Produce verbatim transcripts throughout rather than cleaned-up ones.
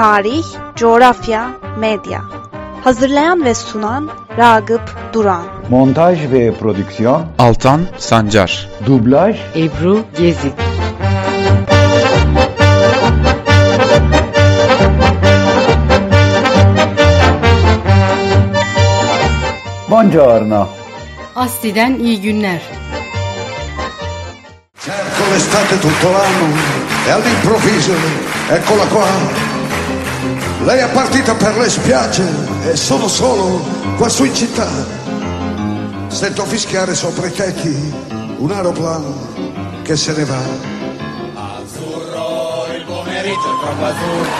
tarih, coğrafya, medya. Hazırlayan ve sunan Ragıp Duran. Montaj ve prodüksiyon Altan Sancar. Dublaj Ebru Gezi. Buongiorno. Asti'den iyi günler. Cerco l'estate tutto l'anno e all'improvviso eccola qua. Lei è partita per le spiagge e sono solo qua su in città. Sento fischiare sopra i tetti un aeroplano che se ne va. Azzurro, il pomeriggio è troppo azzurro.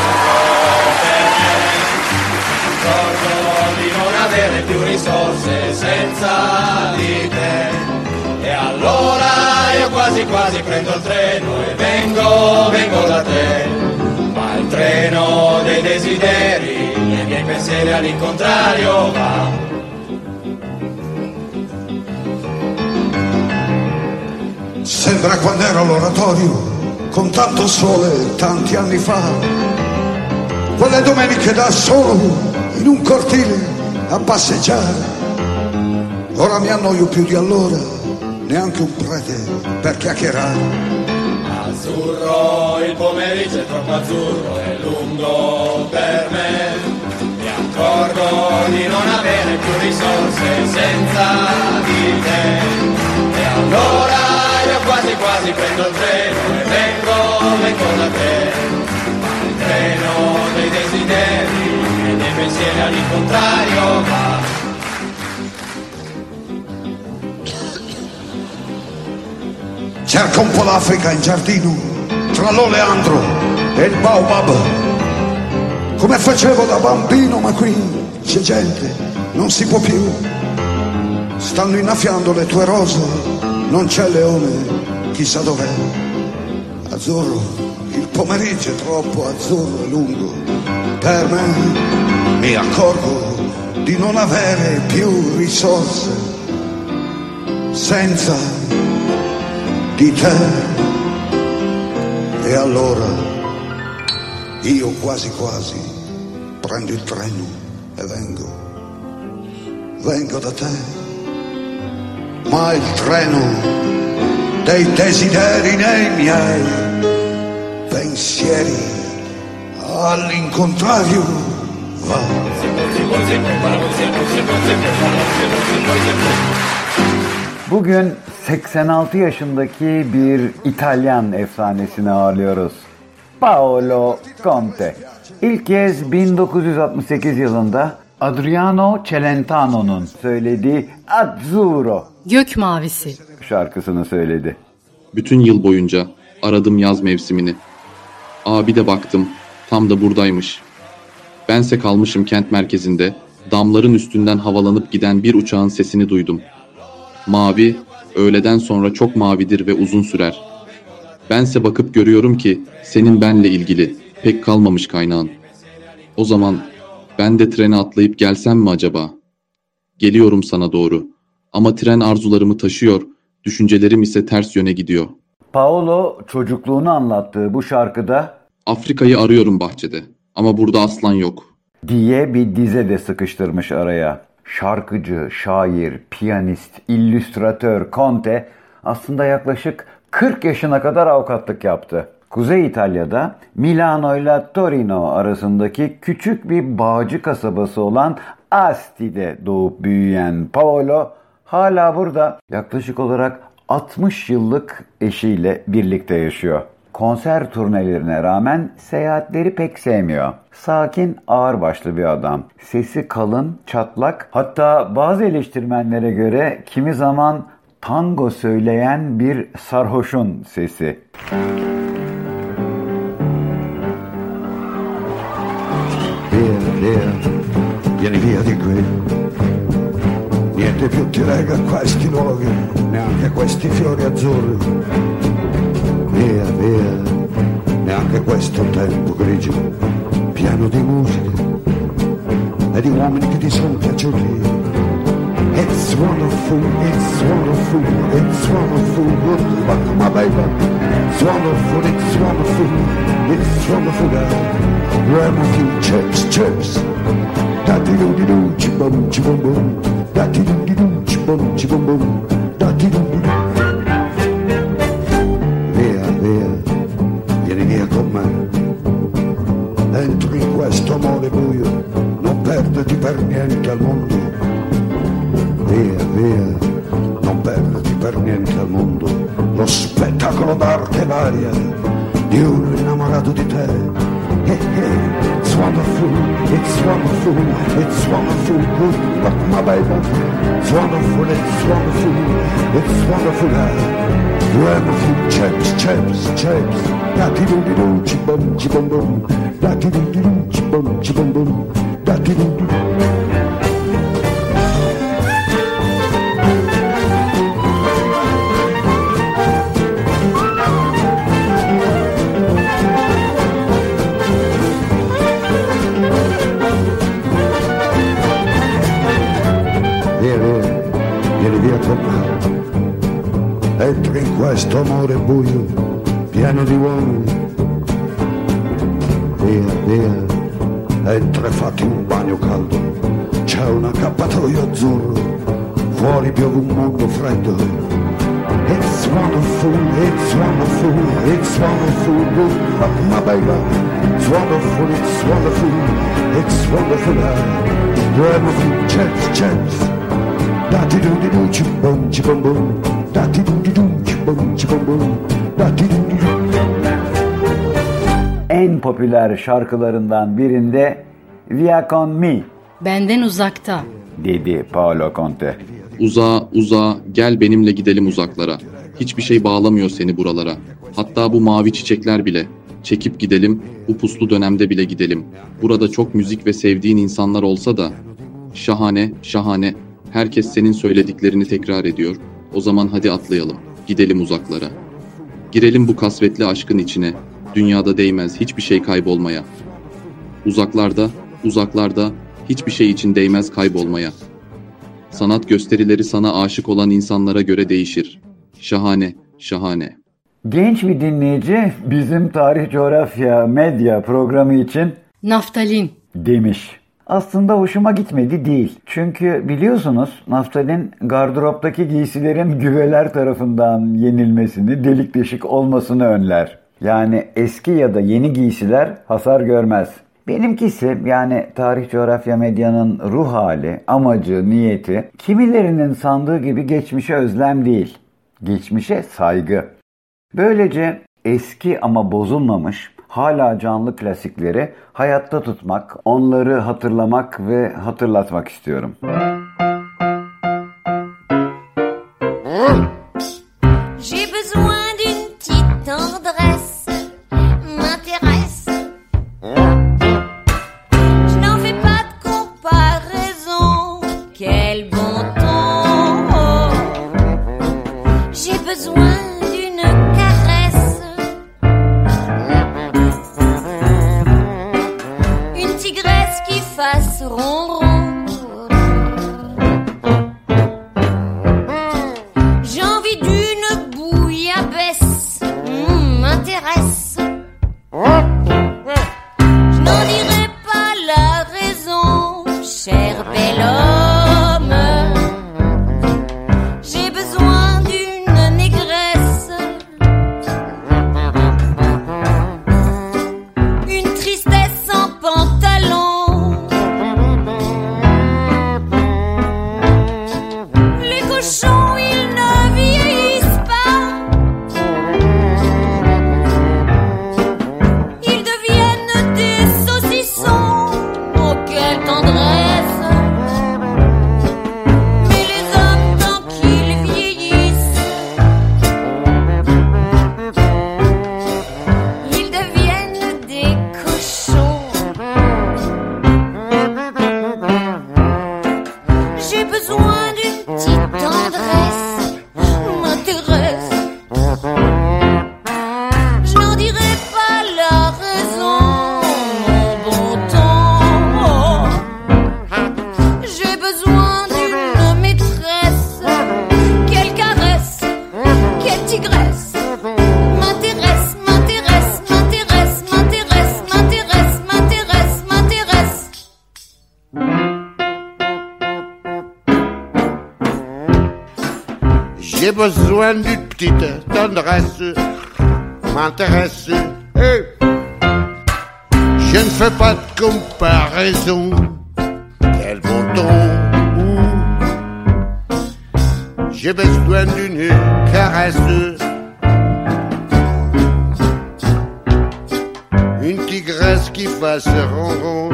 Ricordo di non avere più risorse senza di te. E allora io quasi quasi prendo il treno e vengo, vengo da te. Ma il treno dei desideri e i miei pensieri all'incontrario va. Sembra quando ero all'oratorio con tanto sole tanti anni fa. Quelle domeniche da solo in un cortile a passeggiare. Ora mi annoio più di allora, neanche un prete per chiacchierare. Azzurro, il pomeriggio è troppo azzurro, è lungo per me. Mi accorgo di non avere più risorse senza di te. E allora io quasi quasi prendo il treno e vengo, vengo da te. Ma il treno dei desideri e dei pensieri all'incontrario va. Cerca un po' l'Africa in giardino, tra l'oleandro e il baobab. Come facevo da bambino, ma qui c'è gente, non si può più. Stanno innaffiando le tue rose, non c'è leone, chissà dov'è. Azzurro, il pomeriggio è troppo azzurro e lungo. Per me mi accorgo di non avere più risorse senza di te. E allora io quasi quasi prendo il treno e vengo, vengo da te. Ma il treno dei desideri nei miei pensieri all'incontrario va. Bugün seksen altı yaşındaki bir İtalyan efsanesini ağırlıyoruz. Paolo Conte. İlk kez bin dokuz yüz altmış sekiz yılında Adriano Celentano'nun söylediği Azzurro, Gök mavisi şarkısını söyledi. Bütün yıl boyunca aradım yaz mevsimini. Abi de baktım, tam da buradaymış. Bense kalmışım kent merkezinde, damların üstünden havalanıp giden bir uçağın sesini duydum. Mavi, öğleden sonra çok mavidir ve uzun sürer. Bense bakıp görüyorum ki senin benle ilgili pek kalmamış kaynağın. O zaman ben de trene atlayıp gelsem mi acaba? Geliyorum sana doğru. Ama tren arzularımı taşıyor, düşüncelerim ise ters yöne gidiyor. Paolo çocukluğunu anlattığı bu şarkıda Afrika'yı arıyorum bahçede ama burada aslan yok diye bir dize de sıkıştırmış araya. Şarkıcı, şair, piyanist, illüstratör Conte aslında yaklaşık kırk yaşına kadar avukatlık yaptı. Kuzey İtalya'da Milano ile Torino arasındaki küçük bir bağcı kasabası olan Asti'de doğup büyüyen Paolo hala burada yaklaşık olarak altmış yıllık eşiyle birlikte yaşıyor. Konser turnelerine rağmen seyahatleri pek sevmiyor. Sakin, ağırbaşlı bir adam. Sesi kalın, çatlak, hatta bazı eleştirmenlere göre kimi zaman tango söyleyen bir sarhoşun sesi. Via, via, vieni via di qui. Niente più ti lega a questi luoghi, neanche a questi fiori azzurri. Via, via, neanche questo tempo grigio, pieno di musica e di uomini che ti sono piaciuti. It's wonderful, it's wonderful, it's wonderful, good luck my baby. It's wonderful, it's wonderful, it's wonderful that you have a few chips, chips. Da-di-do-di-do, chibum, chibum, bum. Da-di-do-di-do, chibum, chibum, bum. Da-di-do-di-do. Via, via, vieni via con me. Entri in questo amore buio, non perderti per niente al mondo. Via, via, non perderti per niente al mondo. Lo spettacolo d'arte varia di uno innamorato di te. Hey, hey, it's wonderful, it's wonderful, it's wonderful, good luck my baby. It's wonderful, it's wonderful, it's wonderful. You have a few chips, chips, chips. Da-di-do-di-do, chibum, chibum, bum. Da-di-do-di-do, chibum, chibum, bum. Da-di-do-di-do. Entri in questo amore buio, pieno di uomini. Via, via, entra e fatti un bagno caldo. C'è un accappatoio azzurro, fuori piove un mondo freddo. It's wonderful, it's wonderful, it's wonderful, good luck my baby. It's wonderful, it's wonderful, it's wonderful. You have a few chips, chips. Da-di-do-di-do, chibum, chibum, bum. Da-di-do-di-do, chibum, chibum, bum. Da-di-do-di-do. En popüler şarkılarından birinde Via con me, Benden uzakta. dedi Paolo Conte. Uzağa, uzağa, gel benimle gidelim uzaklara. Hiçbir şey bağlamıyor seni buralara. Hatta bu mavi çiçekler bile. Çekip gidelim, bu puslu dönemde bile gidelim. Burada çok müzik ve sevdiğin insanlar olsa da. Şahane, şahane. Herkes senin söylediklerini tekrar ediyor. O zaman hadi atlayalım. Gidelim uzaklara. Girelim bu kasvetli aşkın içine. Dünyada değmez hiçbir şey kaybolmaya. Uzaklarda, uzaklarda hiçbir şey için değmez kaybolmaya. Sanat gösterileri sana aşık olan insanlara göre değişir. Şahane, şahane. Genç bir dinleyici bizim tarih, coğrafya, medya programı için Naftalin. demiş. Aslında hoşuma gitmedi değil. Çünkü biliyorsunuz naftalin gardıroptaki giysilerin güveler tarafından yenilmesini, delik deşik olmasını önler. Yani eski ya da yeni giysiler hasar görmez. Benimkisi yani tarih, coğrafya, medyanın ruh hali, amacı, niyeti kimilerinin sandığı gibi geçmişe özlem değil. Geçmişe saygı. Böylece eski ama bozulmamış, hala canlı klasikleri hayatta tutmak, onları hatırlamak ve hatırlatmak istiyorum. J'ai besoin d'une petite tendresse, m'intéresse. Je n'en fais pas de comparaison, quel bon ton. J'ai besoin d'une caresse, une tigresse qui fasse ronron. J'ai envie d'une bouillabaisse, mmh, m'intéresse. Je n'en dirai pas la raison, cher bel homme. J'ai besoin d'une négresse, une tristesse sans pantalon. Les cochons, ils ne vieillissent pas. J'ai besoin d'une petite tendresse, m'intéresse. Hey. Je ne fais pas de comparaison. Quel bon ton. J'ai besoin d'une caresse. Une tigresse qui fasse ronron.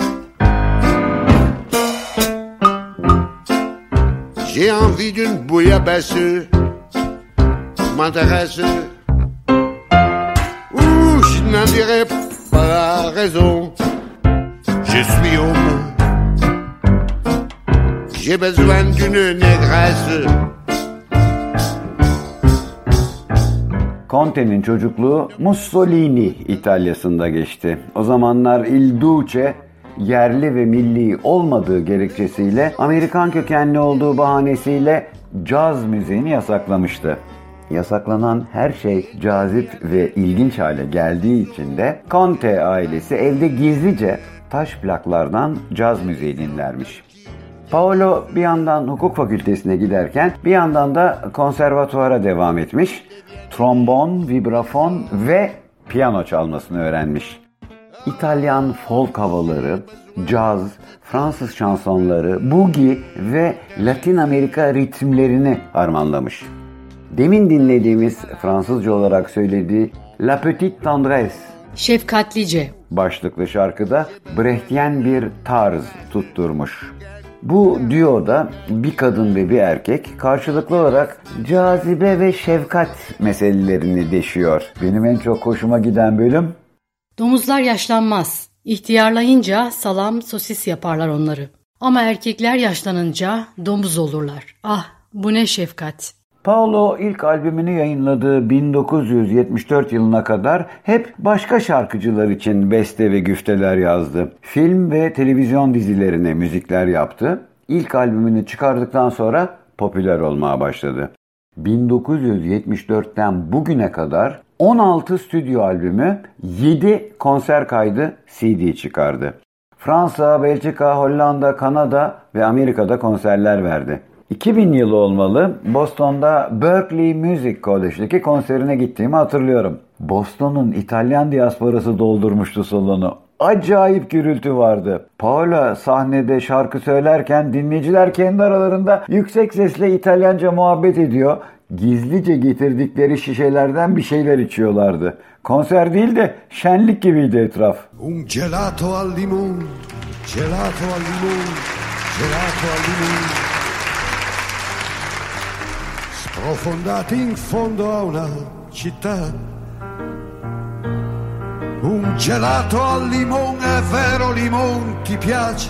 J'ai envie d'une bouillabaisse. M'intéresse. Ouh, je n'en dirai pas la raison. Je suis homme. J'ai besoin d'une négresse. Conte'nin çocukluğu Mussolini İtalya'sında geçti. O zamanlar Il Duce yerli ve milli olmadığı gerekçesiyle Amerikan kökenli olduğu bahanesiyle caz müziğini yasaklamıştı. Yasaklanan her şey cazip ve ilginç hale geldiği için de Conte ailesi evde gizlice taş plaklardan caz müziği dinlermiş. Paolo bir yandan hukuk fakültesine giderken bir yandan da konservatuvara devam etmiş. Trombon, vibrafon ve piyano çalmasını öğrenmiş. İtalyan folk havaları, caz, Fransız şansonları, boogie ve Latin Amerika ritimlerini harmanlamış. Demin dinlediğimiz Fransızca olarak söylediği La Petite Tendresse, Şefkatlice başlıklı şarkıda Brechtyen bir tarz tutturmuş. Bu düoda bir kadın ve bir erkek karşılıklı olarak cazibe ve şefkat meselelerini deşiyor. Benim en çok hoşuma giden bölüm... Domuzlar yaşlanmaz. İhtiyarlayınca salam, sosis yaparlar onları. Ama erkekler yaşlanınca domuz olurlar. Ah, bu ne şefkat. Paolo ilk albümünü yayınladığı bin dokuz yüz yetmiş dört yılına kadar hep başka şarkıcılar için beste ve güfteler yazdı. Film ve televizyon dizilerine müzikler yaptı. İlk albümünü çıkardıktan sonra popüler olmaya başladı. bin dokuz yüz yetmiş dörtten bugüne kadar on altı stüdyo albümü, yedi konser kaydı C D çıkardı. Fransa, Belçika, Hollanda, Kanada ve Amerika'da konserler verdi. iki bin yılı olmalı, Boston'da Berklee Music College'deki konserine gittiğimi hatırlıyorum. Boston'un İtalyan diasporası doldurmuştu salonu. Acayip gürültü vardı. Paola sahnede şarkı söylerken dinleyiciler kendi aralarında yüksek sesle İtalyanca muhabbet ediyor. Gizlice getirdikleri şişelerden bir şeyler içiyorlardı. Konser değil de şenlik gibiydi etraf. Un gelato al limon, gelato al limon, gelato al limon. Sprofondati in fondo a una città. Un gelato al limon, è vero limon ti piace.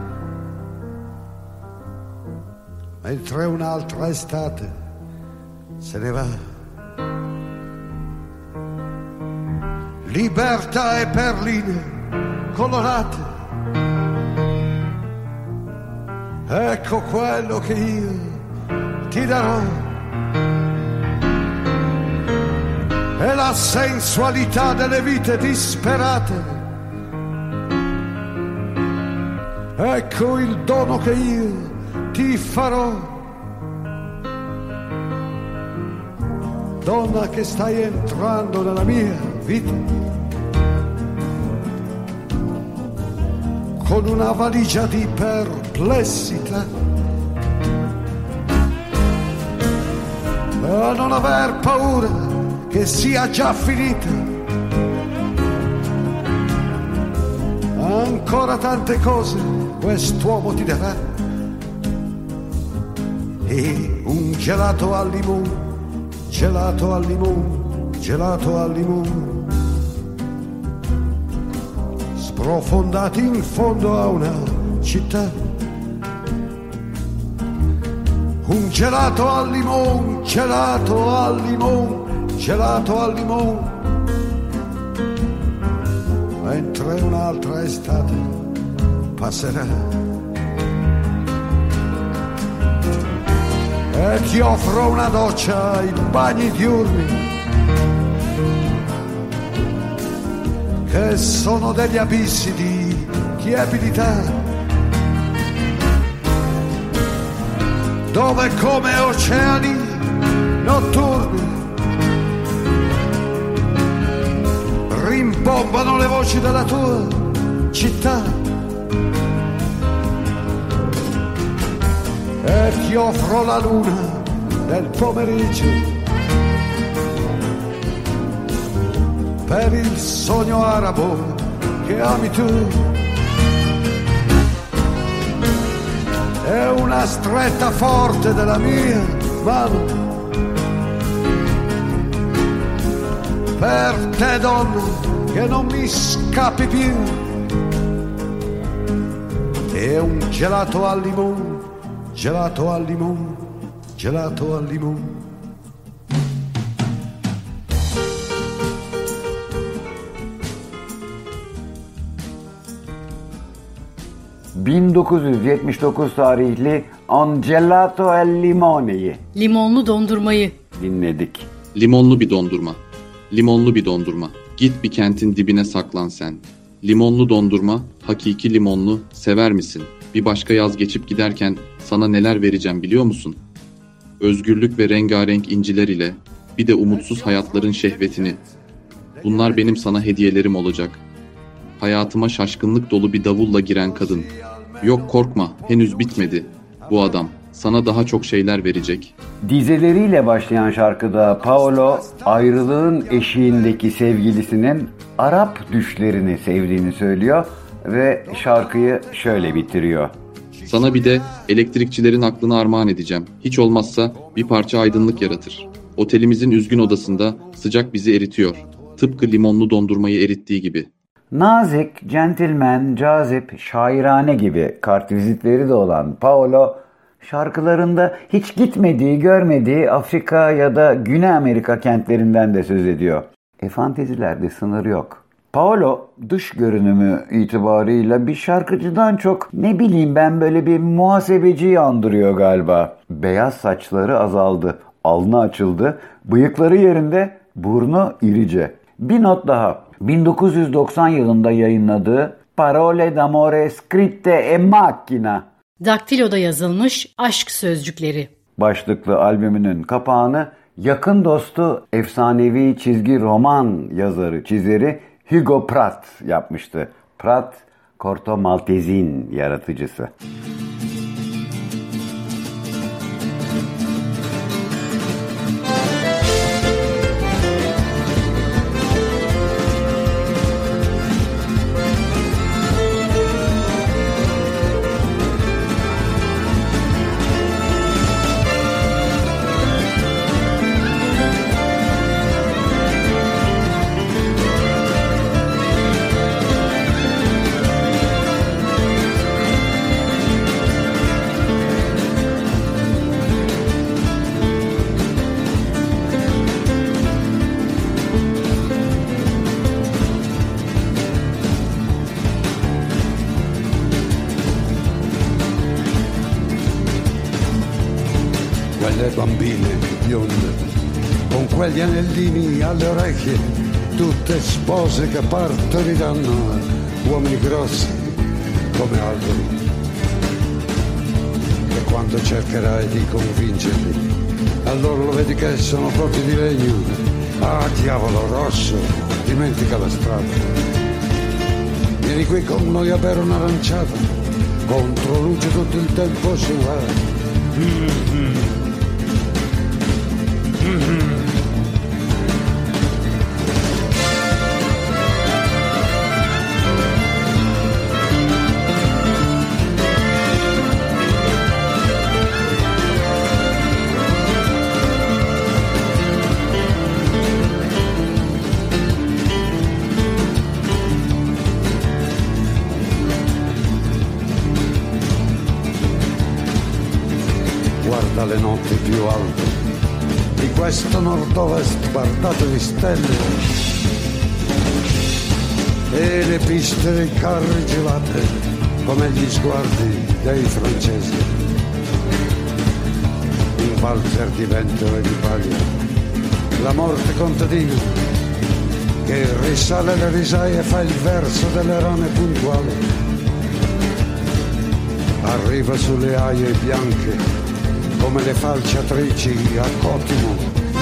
Mentre un'altra estate se ne va. Libertà e perline colorate. Ecco quello che io ti darò. E la sensualità delle vite disperate. Ecco il dono che io ti farò. Donna che stai entrando nella mia vita con una valigia di perplessità. A non aver paura che sia già finita. Ancora tante cose quest'uomo ti darà. E un gelato al limone, gelato al limone, gelato al limone. Sprofondati in fondo a una città. Un gelato al limone, gelato al limone, gelato al limone. Mentre un'altra estate passerà. E ti offro una doccia ai bagni diurni che sono degli abissi di tiepidità, dove come oceani notturne rimbombano le voci della tua città e ti offro la luna del pomeriggio per il sogno arabo che ami tu. È una stretta forte della mia mano per te donna che non mi scappi più. E un gelato al limone, gelato al limone, gelato al limone. bin dokuz yüz yetmiş dokuz tarihli Un Gelato al Limone'yi Limonlu dondurmayı dinledik. Limonlu bir dondurma. Limonlu bir dondurma. Git bir kentin dibine saklan sen. Limonlu dondurma, hakiki limonlu, sever misin? Bir başka yaz geçip giderken sana neler vereceğim biliyor musun? Özgürlük ve rengarenk inciler ile bir de umutsuz hayatların şehvetini. Bunlar benim sana hediyelerim olacak. Hayatıma şaşkınlık dolu bir davulla giren kadın. Yok korkma, henüz bitmedi. Bu adam sana daha çok şeyler verecek. Dizeleriyle başlayan şarkıda Paolo ayrılığın eşiğindeki sevgilisinin Arap düşlerini sevdiğini söylüyor ve şarkıyı şöyle bitiriyor. Sana bir de elektrikçilerin aklını armağan edeceğim. Hiç olmazsa bir parça aydınlık yaratır. Otelimizin üzgün odasında sıcak bizi eritiyor. Tıpkı limonlu dondurmayı erittiği gibi. Nazik, centilmen, cazip, şairane gibi kartvizitleri de olan Paolo, şarkılarında hiç gitmediği, görmediği Afrika ya da Güney Amerika kentlerinden de söz ediyor. E fantezilerde sınır yok. Paolo dış görünümü itibarıyla bir şarkıcıdan çok ne bileyim ben böyle bir muhasebeciyi andırıyor galiba. Beyaz saçları azaldı, alnı açıldı, bıyıkları yerinde, burnu irice. Bir not daha. bin dokuz yüz doksan yılında yayınladığı Parole d'amore scritte e macchina Daktilo'da yazılmış aşk sözcükleri başlıklı albümünün kapağını yakın dostu efsanevi çizgi roman yazarı, çizeri Hugo Pratt yapmıştı. Pratt, Corto Maltese'in yaratıcısı. Quelle bambine bionde, con quegli anellini alle orecchie, tutte spose che partoriranno uomini grossi come alberi. E quando cercherai di convincerli, allora lo vedi che sono proprio di legno. Ah, diavolo rosso, dimentica la strada. Vieni qui con noi a bere un'aranciata, contro luce tutto il tempo si va. Mm-hmm. Mm-hmm. Guarda le notti più alte di questo nord-ovest guardate di stelle e le piste dei carri gelate come gli sguardi dei francesi, un valzer di vento e di paglia, la morte contadina che risale le risaie e fa il verso delle rane puntuali, arriva sulle aie bianche come le falciatrici a Cotimo.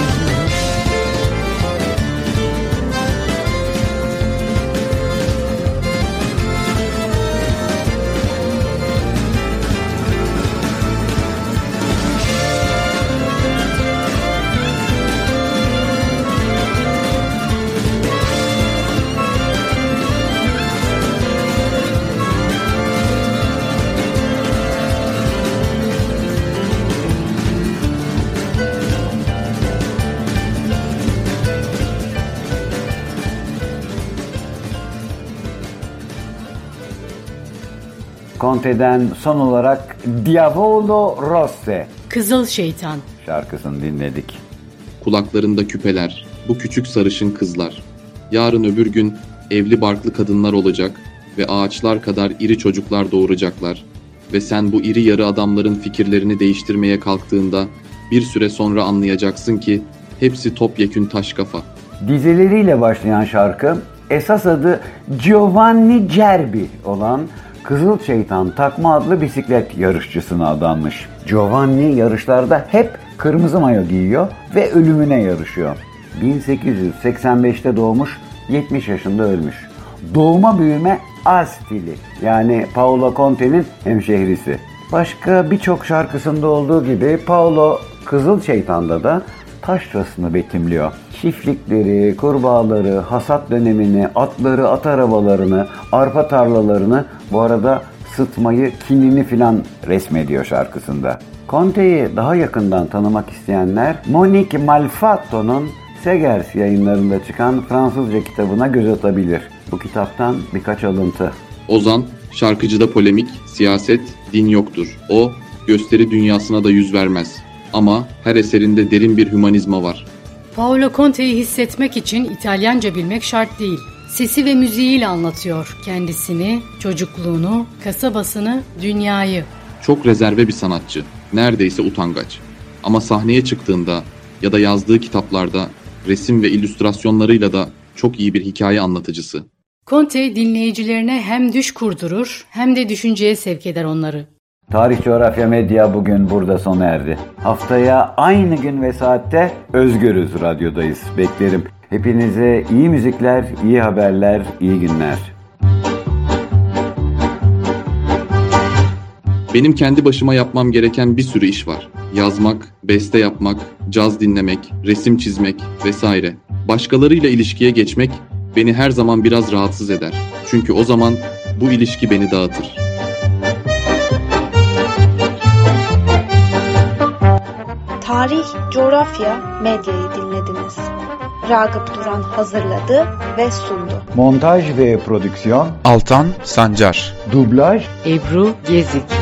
Conte'den son olarak Diavolo Rosse Kızıl Şeytan şarkısını dinledik. Kulaklarında küpeler, bu küçük sarışın kızlar. Yarın öbür gün evli barklı kadınlar olacak ve ağaçlar kadar iri çocuklar doğuracaklar. Ve sen bu iri yarı adamların fikirlerini değiştirmeye kalktığında bir süre sonra anlayacaksın ki hepsi topyekün taş kafa. Dizeleriyle başlayan şarkı esas adı Giovanni Gerbi olan Kızıl Şeytan Takma adlı bisiklet yarışçısına adanmış. Giovanni yarışlarda hep kırmızı mayo giyiyor ve ölümüne yarışıyor. bin sekiz yüz seksen beşte doğmuş, yetmiş yaşında ölmüş. Doğuma büyüme Astili, yani Paolo Conte'nin hemşehrisi. Başka birçok şarkısında olduğu gibi Paolo Kızıl Şeytan'da da taşrasını betimliyor. Çiftlikleri, kurbağaları, hasat dönemini, atları, at arabalarını, arpa tarlalarını, bu arada sıtmayı, kinini filan resmediyor şarkısında. Conte'yi daha yakından tanımak isteyenler Monique Malfatto'nun Segers yayınlarında çıkan Fransızca kitabına göz atabilir. Bu kitaptan birkaç alıntı. Ozan, şarkıcıda polemik, siyaset, din yoktur. O, gösteri dünyasına da yüz vermez. Ama her eserinde derin bir hümanizma var. Paolo Conte'yi hissetmek için İtalyanca bilmek şart değil. Sesi ve müziğiyle anlatıyor kendisini, çocukluğunu, kasabasını, dünyayı. Çok rezerve bir sanatçı, neredeyse utangaç. Ama sahneye çıktığında ya da yazdığı kitaplarda resim ve illüstrasyonlarıyla da çok iyi bir hikaye anlatıcısı. Conte dinleyicilerine hem düş kurdurur hem de düşünceye sevk eder onları. Tarih Coğrafya Medya bugün burada sona erdi. Haftaya aynı gün ve saatte Özgürüz Radyo'dayız. Beklerim. Hepinize iyi müzikler, iyi haberler, iyi günler. Benim kendi başıma yapmam gereken bir sürü iş var. Yazmak, beste yapmak, caz dinlemek, resim çizmek vesaire. Başkalarıyla ilişkiye geçmek beni her zaman biraz rahatsız eder. Çünkü o zaman bu ilişki beni dağıtır. Tarih, Coğrafya, Medya'yı dinlediniz. Ragıp Duran hazırladı ve sundu. Montaj ve prodüksiyon Altan Sancar. Dublaj Ebru Gezik.